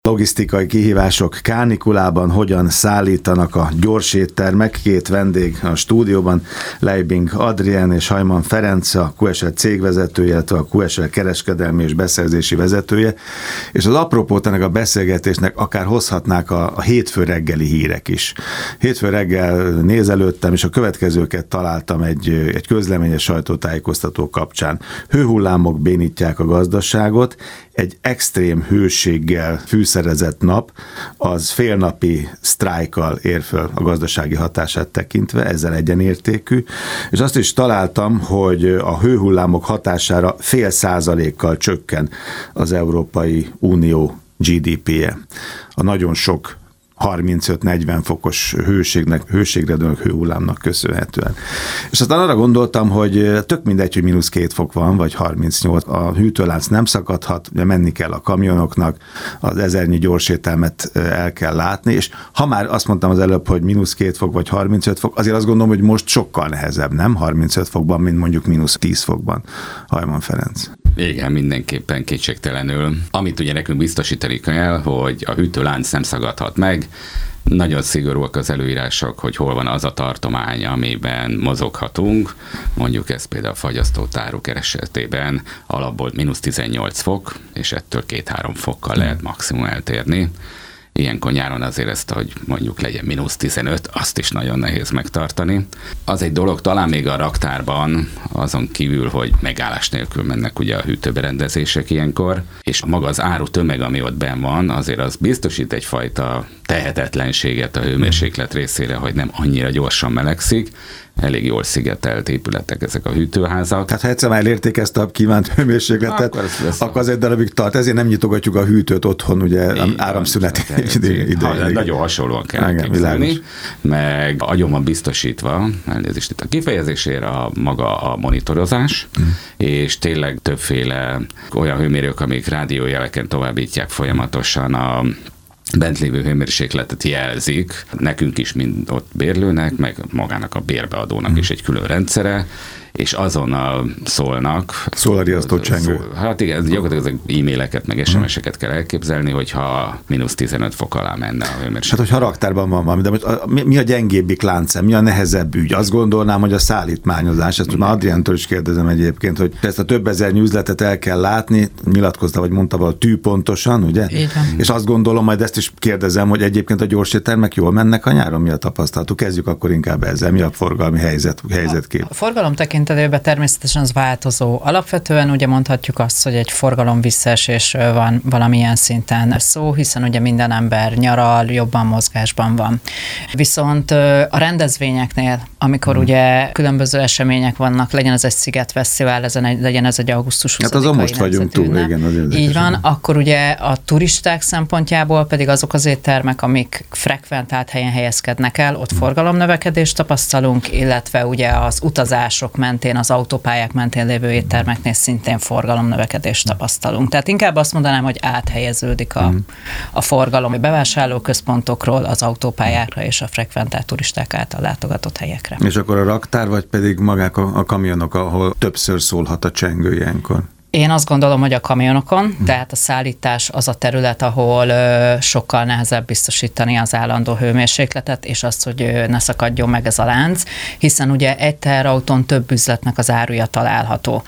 Logisztikai kihívások kánikulában, hogyan szállítanak a gyors éttermek. Két vendég a stúdióban, Leibing Adrien és Hajman Ferenc, a QSL cégvezetője, illetve a QSL kereskedelmi és beszerzési vezetője. És az apropót ennek a beszélgetésnek akár hozhatnák a hétfő reggeli hírek is. Hétfő reggel nézelődtem, és a következőket találtam egy közleményes sajtótájékoztató kapcsán. Hőhullámok bénítják a gazdaságot, egy extrém hőséggel fűszerezett nap, az félnapi sztrájkkal ér föl a gazdasági hatását tekintve, ezzel egyenértékű, és azt is találtam, hogy a hőhullámok hatására 0,5%-kal csökken az Európai Unió GDP-je. A nagyon sok 35-40 fokos hőségre dőlő hőhullámnak köszönhetően. És aztán arra gondoltam, hogy tök mindegy, hogy -2 fok van, vagy 38, a hűtőlánc nem szakadhat, ugye menni kell a kamionoknak, az 1000-nyi gyorsételmet el kell látni, és ha már azt mondtam az előbb, hogy -2 fok, vagy 35 fok, azért azt gondolom, hogy most sokkal nehezebb, nem 35 fokban, mint mondjuk -10 fokban. Hajman Ferenc. Igen, mindenképpen kétségtelenül. Amit ugye nekünk biztosítani kell, hogy a hűtőlánc nem szagadhat meg, nagyon szigorúak az előírások, hogy hol van az a tartomány, amiben mozoghatunk. Mondjuk ez például a fagyasztótáruk esetében alapból -18 fok, és ettől 2-3 fokkal lehet maximum eltérni. Ilyenkor nyáron azért ezt, hogy mondjuk legyen -15, azt is nagyon nehéz megtartani. Az egy dolog, talán még a raktárban, azon kívül, hogy megállás nélkül mennek ugye a hűtőberendezések ilyenkor, és maga az áru tömeg, ami ott benn van, azért az biztosít egyfajta tehetetlenséget a hőmérséklet részére, hogy nem annyira gyorsan melegszik. Elég jól szigetelt épületek ezek a hűtőházak. Tehát ha egyszer már elérték ezt a kívánt hőmérsékletet, akkor az egy darabig tart. Ezért nem nyitogatjuk a hűtőt otthon, ugye áramszünet idején. Nagyon hasonlóan kell képzelni, meg agyon van biztosítva, elnézést itt a kifejezésére, maga a monitorozás, és tényleg többféle olyan hőmérők, amik rádiójeleken továbbítják folyamatosan a bent lévő hőmérsékletet jelzik, nekünk is, mint ott bérlőnek, meg magának a bérbeadónak is egy külön rendszere, és azonnal szólnak. Szól a riasztócsengő. Hát igen, gyakorlatilag e-maileket, meg SMS-eket kell elképzelni, hogyha -15 fok alá menne a hőmérséklet. Hát, hogyha raktárban van valami, de most mi a gyengébbik láncem, mi a nehezebb ügy? Azt gondolnám, hogy a szállítmányozás, ezt már Adrientől is kérdezem egyébként, hogy ezt a több ezer üzletet el kell látni, nyilatkozta, vagy mondta valami tűpontosan, ugye? És azt gondolom, majd ezt is kérdezem, hogy egyébként a gyorséttermek jól mennek a nyáron, mi a tapasztalatuk? Kezdjük akkor inkább ezzel, mi a forgalmi helyzetkép? A forgalom tekintetében természetesen az változó. Alapvetően ugye mondhatjuk azt, hogy egy forgalom visszaesésről van valamilyen szinten szó, hiszen ugye minden ember nyaral, jobban mozgásban van. Viszont a rendezvényeknél, amikor ugye különböző események vannak, legyen ez egy szigetfesztivál, legyen ez egy augusztus 20-ai. Hát azon most vagyunk túl, igen. Így van, akkor ugye a turisták szempontjából pedig azok az éttermek, amik frekventált helyen helyezkednek el, ott forgalomnövekedést tapasztalunk, illetve ugye az utazások mentén, az autópályák mentén lévő éttermeknél szintén forgalomnövekedést tapasztalunk. Tehát inkább azt mondanám, hogy áthelyeződik a forgalom a bevásárlóközpontokról az autópályákra és a frekventált turisták által látogatott helyekre. És akkor a raktár, vagy pedig magák a kamionok, ahol többször szólhat a csengő ilyenkor? Én azt gondolom, hogy a kamionokon, tehát a szállítás az a terület, ahol sokkal nehezebb biztosítani az állandó hőmérsékletet, és azt, hogy ne szakadjon meg ez a lánc, hiszen ugye egy teherautón több üzletnek az áruja található.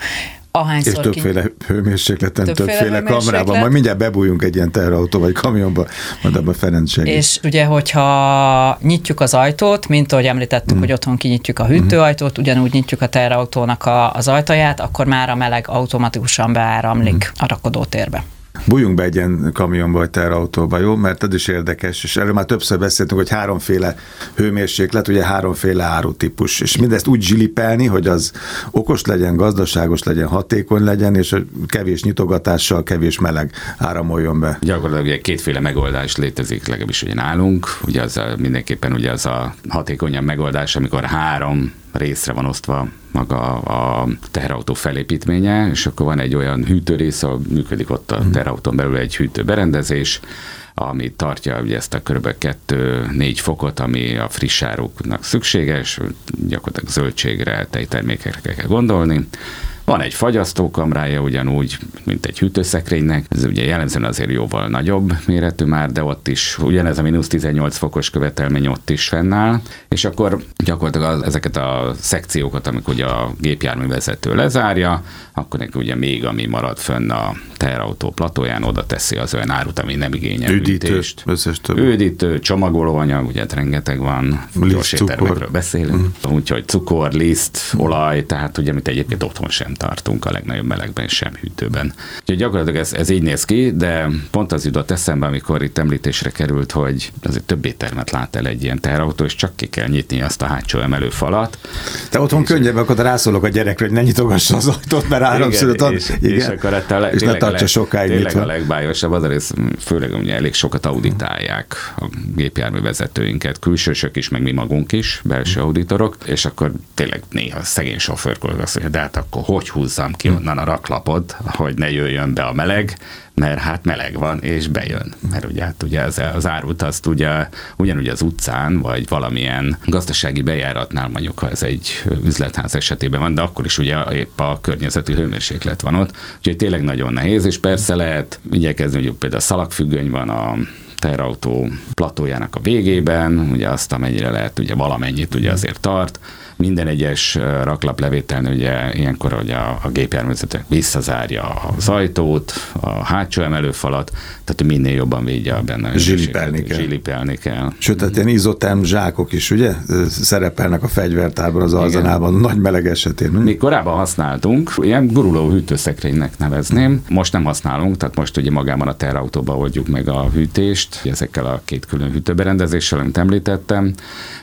És többféle hőmérsékleten, többféle kamrában. Majd mindjárt bebújjunk egy ilyen teherautó vagy kamionba, majd abban Ferenc segít. És ugye, hogyha nyitjuk az ajtót, mint ahogy említettük, hogy otthon kinyitjuk a hűtőajtót, ugyanúgy nyitjuk a teherautónak az ajtaját, akkor már a meleg automatikusan beáramlik a rakodótérbe. Bújjunk be egy ilyen kamionba vagy teherautóba, jó? Mert ez is érdekes, és erről már többször beszéltünk, hogy 3 hőmérséklet, ugye 3 árutípus, és mindezt úgy zsilipelni, hogy az okos legyen, gazdaságos legyen, hatékony legyen, és kevés nyitogatással, kevés meleg áramoljon be. Gyakorlatilag ugye 2 megoldás létezik, legalábbis ugye nálunk, ugye az mindenképpen ugye az a hatékonyabb megoldás, amikor 3 részre van osztva maga a teherautó felépítménye, és akkor van egy olyan hűtőrész, ahol működik ott a teherautón belül egy hűtőberendezés, ami tartja ugye ezt a kb. 2-4 fokot, ami a friss áruknak szükséges, gyakorlatilag zöldségre, tejtermékekre kell gondolni. Van egy fagyasztókamrája ugyanúgy, mint egy hűtőszekrénynek, ez ugye jellemzően azért jóval nagyobb méretű már, de ott is ugyanez a -18 fokos követelmény ott is fennáll, és akkor gyakorlatilag ezeket a szekciókat, amikor ugye a gépjárművezető lezárja, akkor neki ugye még ami marad fönn a teherautó platóján, oda teszi az olyan árut, ami nem igényel hűtést. Üdítő, csomagolóanyag, ugye rengeteg van, gyors éttermekről beszélünk, úgyhogy cukor, liszt, olaj, tehát ugye, amit egyébként otthon sem tartunk a legnagyobb melegben, sem hűtőben. Úgyhogy gyakorlatilag ez így néz ki, de pont az jutott eszembe, amikor itt említésre került, hogy azért több éttermet lát el egy ilyen teherautó, és csak ki kell nyitni azt a hátsó emelőfalat. Te otthon könnyebb, akkor rászólok a gyerekre, hogy ne nyitogassa az ajtót, mert áramszület van. És akkor és ne tartsa sokáig nyitva. Tényleg a legbájosabb az a rész, főleg ugye elég sokat auditálják a gépjárművezetőinket, külsősök is, meg mi magunk is, belső auditorok, és akkor tényleg néha szegény sofőrkor azt mondja, de hát akkor hogy húzzam ki onnan a raklapot, hogy ne jöjjön be a meleg, mert hát meleg van, és bejön. Mert ugye, hát ugye az árut azt ugye ugyanúgy az utcán, vagy valamilyen gazdasági bejáratnál, mondjuk, ha ez egy üzletház esetében van, de akkor is ugye épp a környezeti hőmérséklet van ott. Úgyhogy tényleg nagyon nehéz, és persze lehet igyekezni, hogy például szalagfüggöny van a teherautó platójának a végében, ugye azt amennyire lehet, ugye valamennyit ugye azért tart. Minden egyes raklaplevételnél ugye ilyenkor, hogy a gépjárművezető visszazárja az ajtót, a hátsó emelőfalat, tehát minél jobban védje benne. Zsilipelni kell. Sőt, tehát ilyen izoterm zsákok is, ugye? Szerepelnek a fegyvertárban, az arzenálban, nagy meleg esetén. Mi korábban használtunk, ilyen guruló hűtőszekrénynek nevezném. Most nem használunk, tehát most ugye magában a teherautóban oldjuk meg a hűtést, ezekkel a két külön hűtőberendezéssel, amit említettem,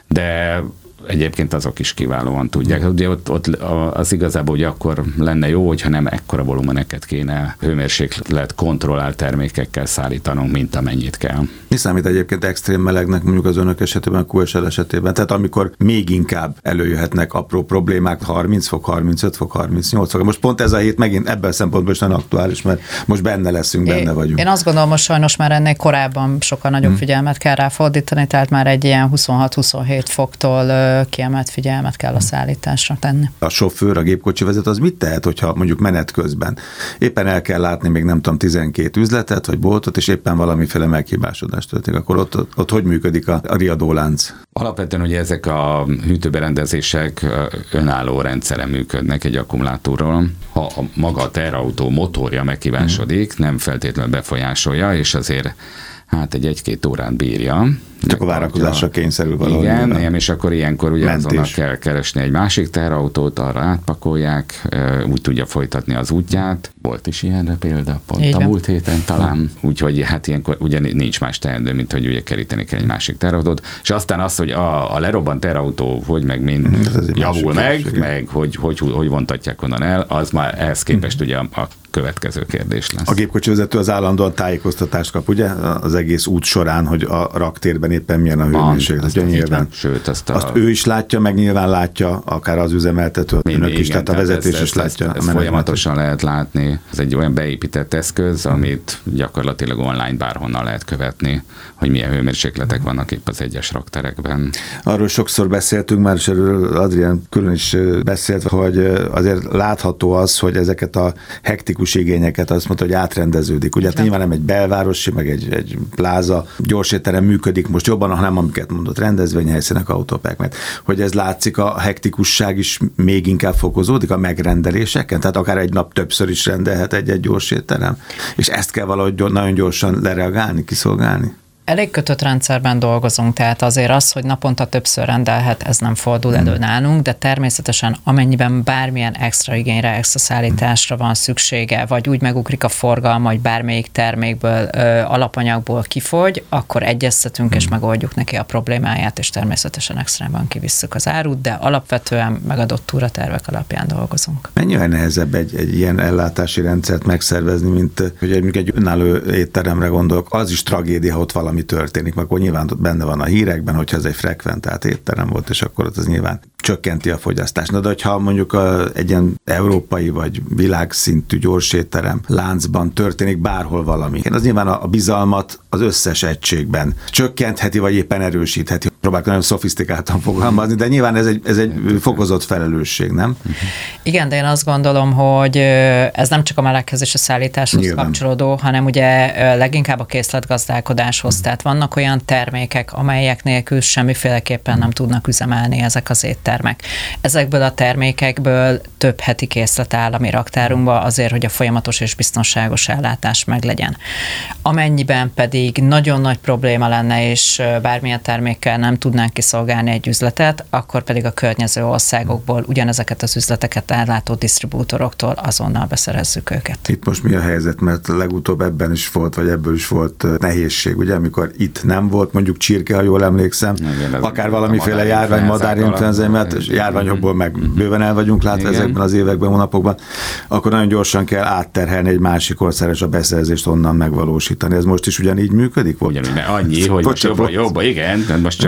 de egyébként azok is kiválóan tudják. Ugye ott az igazából ugye akkor lenne jó, hogyha nem ekkora volumeneket kéne hőmérséklet kontrollált termékekkel szállítanunk, mint amennyit kell. Mi számít egyébként extrém melegnek mondjuk az önök esetében, a QSL esetében? Tehát amikor még inkább előjöhetnek apró problémák, 30 fok, 35 fok, 38 fok. Most pont ez a hét megint ebben a szempontból is nagyon aktuális, mert most benne leszünk, benne vagyunk. Én azt gondolom, hogy sajnos már ennél korábban sokkal nagyobb figyelmet kell rá fordítani, tehát már egy ilyen 26-27 foktól kiemelt figyelmet kell a szállításra tenni. A sofőr, a gépkocsi vezető az mit tehet, hogyha mondjuk menet közben éppen el kell látni még nem tudom 12 üzletet vagy boltot, és éppen valamiféle meghibásodás történik, akkor ott hogy működik a riadólánc? Alapvetően ugye ezek a hűtőberendezések önálló rendszeren működnek egy akkumulátorról. Ha maga a teherautó motorja meghibásodik, nem feltétlenül befolyásolja, és azért hát egy-két órát bírja. Csak a várakozásra kényszerül valahogy. Igen, és akkor ilyenkor ugye azonnal kell keresni egy másik teherautót, arra átpakolják, úgy tudja folytatni az útját. Volt is ilyenre példa, pont igen. A múlt héten talán. Úgyhogy hát ilyenkor ugye nincs más teendő, mint hogy ugye keríteni kell egy másik teherautót. És aztán az, hogy a lerobbant teherautó, hogy meg mind javul meg hogy vontatják onnan el, az már ehhez képest ugye a következő kérdés lesz. A gépkocsi vezető az állandóan tájékoztatást kap, ugye? Az egész út során, hogy a raktérben éppen milyen a hőmérséklet. Sőt, azt ő is látja, meg nyilván látja, akár az üzemeltető, önök is, tehát a vezetés is látja. Ezt folyamatosan lehet látni. Ez egy olyan beépített eszköz, amit gyakorlatilag online bárhonnan lehet követni, hogy milyen hőmérsékletek vannak épp az egyes rakterekben. Arról sokszor beszéltünk már, és erről Adrián külön is beszélt, hogy azért látható az, hogy ezeket a hektikus igényeket azt mondta, hogy átrendeződik. Ugye hát nyilván nem egy belvárosi, meg egy pláza, gyorsétterem működik most jobban, hanem amiket mondott, rendezvényhelyszínek, autópák, mert hogy ez látszik, a hektikusság is még inkább fokozódik a megrendeléseken, tehát akár egy nap többször is rendelhet egy gyorsétterem, és ezt kell valahogy nagyon gyorsan lereagálni, kiszolgálni. Elég kötött rendszerben dolgozunk, tehát azért az, hogy naponta többször rendelhet, ez nem fordul elő nálunk, de természetesen amennyiben bármilyen extra igényre, extra szállításra van szüksége, vagy úgy megugrik a forgalma, hogy bármelyik termékből, alapanyagból kifogy, akkor egyeztetünk és megoldjuk neki a problémáját, és természetesen extrában kivisszük az árut, de alapvetően megadott túratervek alapján dolgozunk. Mennyivel nehezebb egy ilyen ellátási rendszert megszervezni, mint hogy egy önálló étteremre gondolok, az is tragédia, ha ott valami történik, mert akkor nyilván benne van a hírekben, hogyha ez egy frekventált étterem volt, és akkor ott az nyilván csökkenti a fogyasztást. Na, de hogyha mondjuk egy ilyen európai vagy világszintű gyorsétterem láncban történik bárhol valami, az nyilván a bizalmat az összes egységben. Csökkentheti, vagy éppen erősítheti. Próbálok nagyon szofisztikáltan fogalmazni, de nyilván ez egy fokozott felelősség, nem? Igen, de én azt gondolom, hogy ez nem csak a meleghez és a szállításhoz nyilván kapcsolódó, hanem ugye leginkább a készletgazdálkodáshoz. Tehát vannak olyan termékek, amelyek nélkül semmiféleképpen nem tudnak üzemelni ezek az éttermek. Ezekből a termékekből több heti készlet áll a mi raktárunkba azért, hogy a folyamatos és biztonságos ellátás meglegyen. Amennyiben pedig nagyon nagy probléma lenne, és bármilyen termékkel nem tudnánk kiszolgálni egy üzletet, akkor pedig a környező országokból ugyanezeket az üzleteket ellátó disztribútoroktól azonnal beszerezzük őket. Itt most mi a helyzet, mert legutóbb ebben is volt, vagy ebből is volt nehézség, ugye, amikor itt nem volt mondjuk csirke, ha jól emlékszem, akár valamiféle járvány, madárinfluenza, mert járványokból meg bőven el vagyunk látva ezekben az években, hónapokban, akkor nagyon gyorsan kell átterhelni egy másik országra, és a beszerzést onnan megvalósítani. Ez most is ugyanígy működik? Ugyanúgy, annyi, hogy most jobb, igen,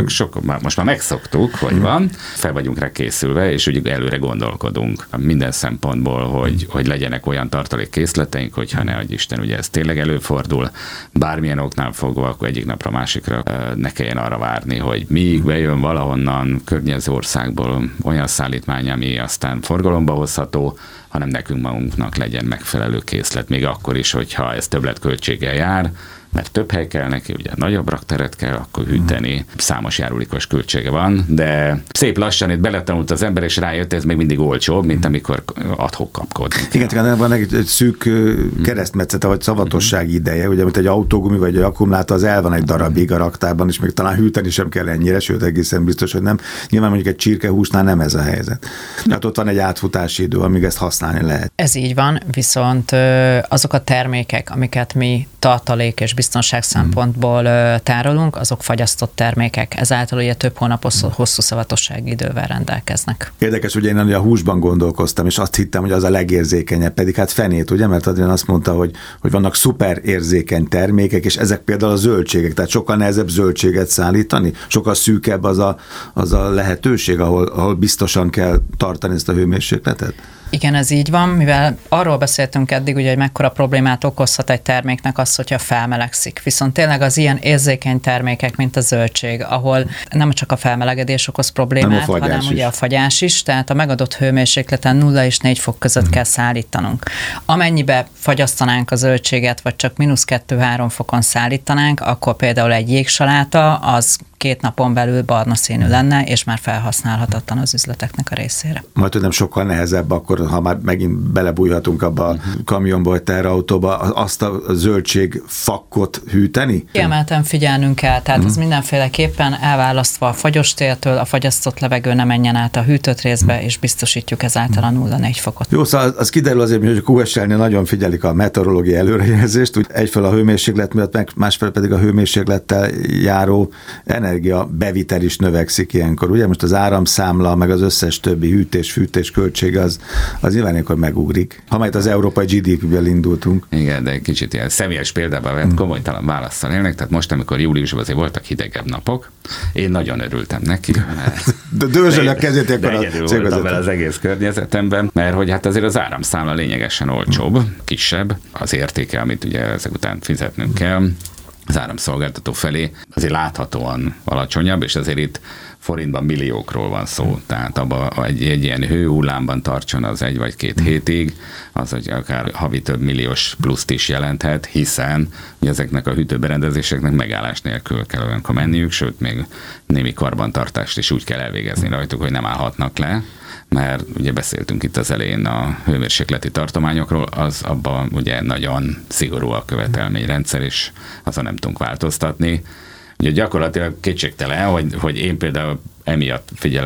most már megszoktuk, hogy van, fel vagyunk rá készülve, és ugye előre gondolkodunk minden szempontból, hogy legyenek olyan tartalékkészleteink, hogyha ne adj Isten, ugye ez tényleg előfordul, bármilyen oknál fogva, akkor egyik napra másikra ne kelljen arra várni, hogy míg bejön valahonnan környező országból olyan szállítmány, ami aztán forgalomba hozható, hanem nekünk magunknak legyen megfelelő készlet, még akkor is, hogyha ez többletköltséggel jár, mert több hely kell neki, ugye nagyobb rakteret kell akkor hűteni, számos járulékos költsége van, de szép lassan itt beletanult az ember, és rájött, ez még mindig olcsóbb, mint amikor ad-hoc kapkod. Igen, van egy szűk keresztmetszete, vagy szavatossági ideje, ugye, mint egy autógumi, vagy egy akkumulátor, az el van egy darabig a raktárban, és még talán hűteni sem kell ennyire, sőt, egészen biztos, hogy nem. Nyilván mondjuk egy csirkehúsnál nem ez a helyzet. Hát ott van egy átfutási idő, amíg ezt használni lehet. Ez így van, viszont azok a termékek, amiket mi tartalék és biztonság szempontból tárolunk, azok fagyasztott termékek, ezáltal ugye több hónapos hosszú szavatossági idővel rendelkeznek. Érdekes, ugye én a húsban gondolkoztam, és azt hittem, hogy az a legérzékenyebb, pedig hát fenét, ugye, mert Adrián azt mondta, hogy vannak szuper érzékeny termékek, és ezek például a zöldségek, tehát sokkal nehezebb zöldséget szállítani, sokkal szűkebb az a lehetőség, ahol biztosan kell tartani ezt a hőmérsékletet. Igen, ez így van, mivel arról beszéltünk eddig, ugye, hogy mekkora problémát okozhat egy terméknek az, hogyha felmelegszik. Viszont tényleg az ilyen érzékeny termékek, mint a zöldség, ahol nem csak a felmelegedés okoz problémát, hanem ugye a fagyás is, tehát a megadott hőmérsékleten 0 és 4 fok között kell szállítanunk. Amennyibe fagyasztanánk a zöldséget, vagy csak -2-3 fokon szállítanánk, akkor például egy jégsaláta az 2 napon belül barna színű lenne, és már felhasználhatatlan az üzleteknek a részére. Majd nem sokkal nehezebb akkor, ha már megint belebújhatunk abba a kamionba vagy teherautóba, azt a zöldség fakkot hűteni? Kiemelten figyelnünk kell, tehát ez mindenféleképpen elválasztva a fagyostéltől, a fagyasztott levegő ne menjen át a hűtött részbe, és biztosítjuk ezáltal a 0-4 fokot. Jó, szóval az kiderül azért, hogy a QSL-nél nagyon figyelik a meteorológiai előrejelzést, úgy egyfelől a hőmérséklet miatt, másfelől pedig a hőmérséklettel járó energia bevitel is növekszik ilyenkor. Ugye most az áramszámla, meg az összes többi hűtés-fűtés költsége az nyilván ilyenkor megugrik. Ha majd az európai GDP-ből indultunk. Igen, de egy kicsit ilyen személyes példában vett komolytalan válasszal élnek, tehát most, amikor júliusban azért voltak hidegebb napok, én nagyon örültem neki. De dőzsöl a kezét ekkor a cégvezető. Az egész környezetemben, mert hogy hát azért az áramszámla lényegesen olcsóbb, kisebb az értéke, amit ugye ezek után fizetnünk kell. Az áramszolgáltató felé azért láthatóan alacsonyabb, és azért itt forintban milliókról van szó, tehát abban egy ilyen hőhullámban tartson az 1 vagy 2 hétig, az, hogy akár havi több milliós pluszt is jelenthet, hiszen ezeknek a hűtőberendezéseknek megállás nélkül kell olyankor menniük, sőt még némi karbantartást is úgy kell elvégezni rajtuk, hogy nem állhatnak le, mert ugye beszéltünk itt az elején a hőmérsékleti tartományokról, az abban ugye nagyon szigorú a követelményrendszer, és azon nem tudunk változtatni. Ugye gyakorlatilag kétségtelen, hogy én például emiatt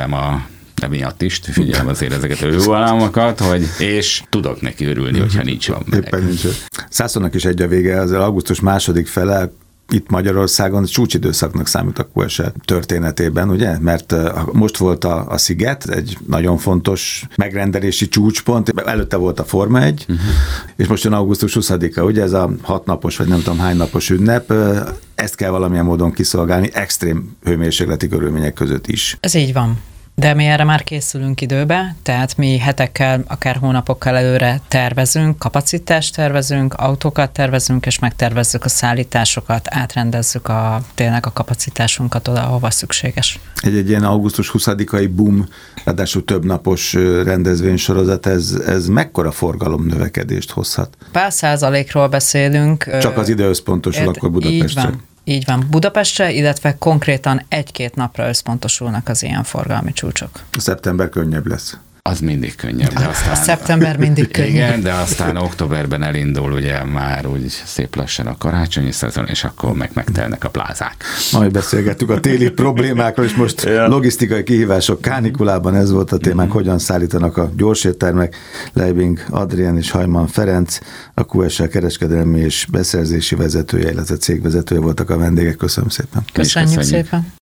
emiatt is figyelem azért ezeket a hőhullamokat, és tudok neki örülni, hogyha nincs van meleg. Éppen nincs. Szászonnak is egy a vége, az augusztus 2. fele itt Magyarországon csúcsidőszaknak számít a QSL történetében, ugye? Mert most volt a Sziget, egy nagyon fontos megrendelési csúcspont, előtte volt a Forma 1, és most jön augusztus 20-a, ugye? Ez a 6 napos, vagy nem tudom hány napos ünnep, ezt kell valamilyen módon kiszolgálni, extrém hőmérsékleti körülmények között is. Ez így van. De mi erre már készülünk időbe, tehát mi hetekkel, akár hónapokkal előre tervezünk, kapacitást tervezünk, autókat tervezünk, és megtervezzük a szállításokat, átrendezzük tényleg a kapacitásunkat oda, ahova szükséges. Egy ilyen augusztus 20-ai boom, ráadásul többnapos rendezvénysorozat, ez mekkora forgalomnövekedést hozhat? Pár százalékról beszélünk. Csak az ide összpontosul akkor Budapestre. Így van, Budapestre, illetve konkrétan 1-2 napra összpontosulnak az ilyen forgalmi csúcsok. A szeptember könnyebb lesz. Az mindig könnyebb. De aztán, a szeptember mindig könnyebb. Igen, de aztán októberben elindul ugye már úgy szép lassan a karácsonyi szezon, és akkor megtelnek a plázák. Majd beszélgettük a téli problémákról, és most logisztikai kihívások kánikulában, ez volt a témánk, hogyan szállítanak a gyorséttermek. Leibing Adrián és Hajman Ferenc, a QSL kereskedelmi és beszerzési vezetője, illetve cégvezetője voltak a vendégek. Köszönöm szépen. Köszönjük szépen.